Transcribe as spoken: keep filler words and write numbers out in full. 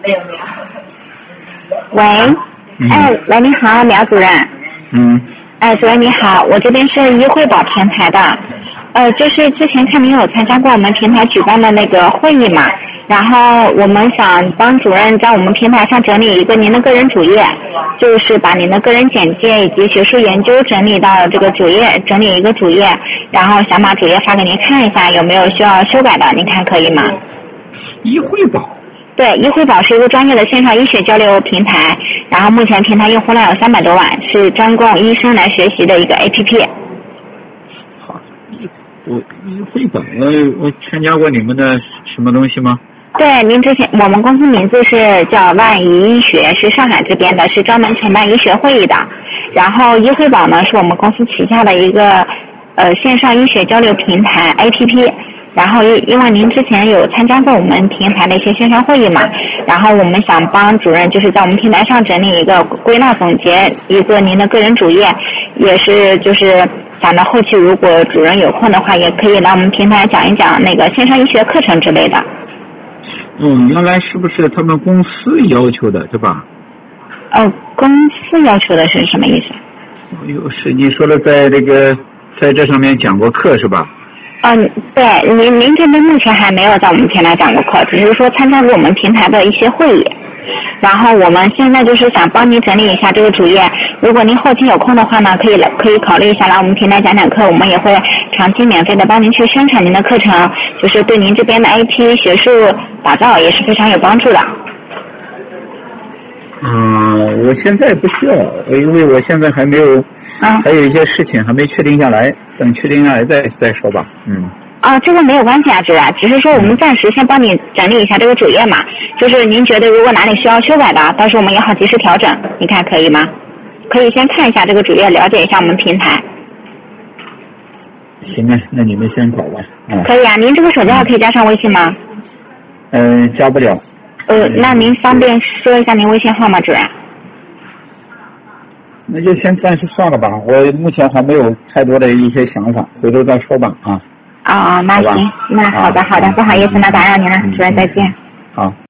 喂， 嗯、 哎，喂，你好，苗主任。 嗯。 哎，主任你好，我这边是医惠宝平台的，呃，就是之前看您有参加过我们平台举办的那个会议嘛，然后我们想帮主任在我们平台上整理一个您的个人主页，就是把您的个人简介以及学术研究整理到这个主页，整理一个主页，然后想把主页发给您看一下，有没有需要修改的，您看可以吗？ 医惠宝。 对，医惠宝是一个专业的线上医学交流平台，然后目前平台用户量有三百多万，是专供医生来学习的一个 A P P。 好，我医惠宝，我我参加过你们的什么东西吗？ 对，您之前我们公司名字是叫万怡医学，是上海这边的，是专门承办医学会议的。然后医惠宝呢，是我们公司旗下的一个呃线上医学交流平台 A P P。然后因为您之前有参加过我们平台的一些线上会议嘛，然后我们想帮主任就是在我们平台上整理一个归纳总结一个您的个人主页，也是就是想着后期如果主任有空的话，也可以来我们平台讲一讲那个线上医学课程之类的。 嗯，原来是不是他们公司要求的，对吧？ 哦，公司要求的是什么意思？ 有是你说的在这个在这上面讲过课是吧？ 嗯，对，您您这边目前还没有在我们平台讲过课，只是说参加过我们平台的一些会议。然后我们现在就是想帮您整理一下这个主页，如果您后期有空的话呢，可以来可以考虑一下来我们平台讲讲课，我们也会长期免费的帮您去宣传您的课程，就是对您这边的 A P 学术打造也是非常有帮助的。 嗯，我现在不需要，因为我现在还没有， 嗯， 还有一些事情还没确定下来，等确定下来再再说吧。嗯。 啊，这个没有关系啊，主任，只是说我们暂时先帮你整理一下这个主页嘛，就是您觉得如果哪里需要修改的，到时候我们也好及时调整，你看可以吗？可以先看一下这个主页，了解一下我们平台。 行啊，那你们先搞吧。啊。 可以啊，您这个手机号可以加上微信吗？ 嗯、呃，加不了。 呃，那您方便说一下您微信号吗，主任？ 那就先暂时算了吧，我目前还没有太多的一些想法，回头再说吧啊。 哦，那行，那好的好的，不好意思，那打扰您了，主任再见。 好。